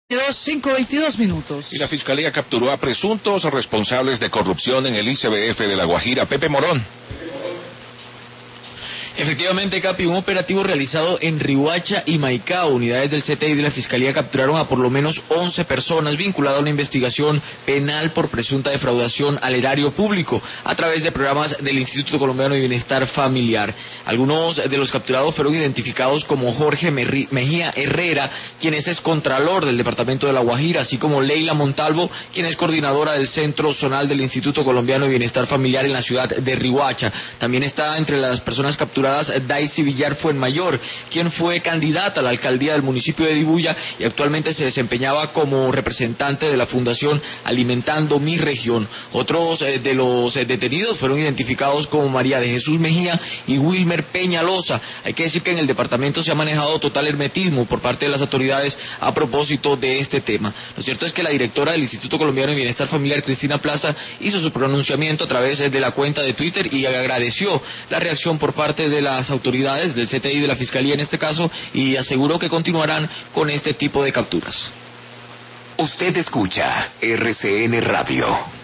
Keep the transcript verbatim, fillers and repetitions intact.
cinco veintidós minutos. Y la Fiscalía capturó a presuntos responsables de corrupción en el I C B F de La Guajira. Pepe Morón. Efectivamente, Capi, un operativo realizado en Riohacha y Maicao. Unidades del C T I de la Fiscalía capturaron a por lo menos once personas vinculadas a una investigación penal por presunta defraudación al erario público a través de programas del Instituto Colombiano de Bienestar Familiar. Algunos de los capturados fueron identificados como Jorge Mejía Herrera, quien es excontralor del Departamento de La Guajira, así como Leila Montalvo, quien es coordinadora del Centro Zonal del Instituto Colombiano de Bienestar Familiar en la ciudad de Riohacha. También está entre las personas capturadas Daisy Villar Fuenmayor, quien fue candidata a la alcaldía del municipio de Dibuya y actualmente se desempeñaba como representante de la Fundación Alimentando Mi Región. Otros eh, de los eh, detenidos fueron identificados como María de Jesús Mejía y Wilmer Peñalosa. Hay que decir que en el departamento se ha manejado total hermetismo por parte de las autoridades a propósito de este tema. Lo cierto es que la directora del Instituto Colombiano de Bienestar Familiar, Cristina Plaza, hizo su pronunciamiento a través de la cuenta de Twitter y agradeció la reacción por parte de las autoridades del C T I, de la Fiscalía en este caso, y aseguró que continuarán con este tipo de capturas. Usted escucha R C N Radio.